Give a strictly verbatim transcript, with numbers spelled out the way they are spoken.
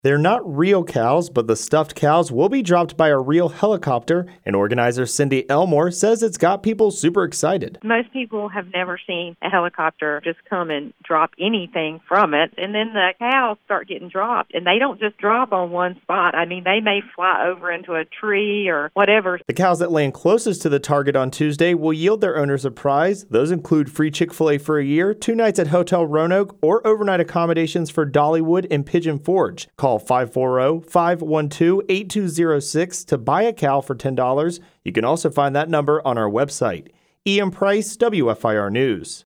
They're not real cows, but the stuffed cows will be dropped by a real helicopter, and organizer Cindy Elmore says it's got people super excited. Most people have never seen a helicopter just come and drop anything from it, and then the cows start getting dropped, and they don't just drop on one spot. I mean, they may fly over into a tree or whatever. The cows that land closest to the target on Tuesday will yield their owners a prize. Those include free Chick-fil-A for a year, two nights at Hotel Roanoke, or overnight accommodations for Dollywood and Pigeon Forge. Call five four zero, five one two, eight two zero six to buy a cow for ten dollars. You can also find that number on our website. Ian Price, W F I R News.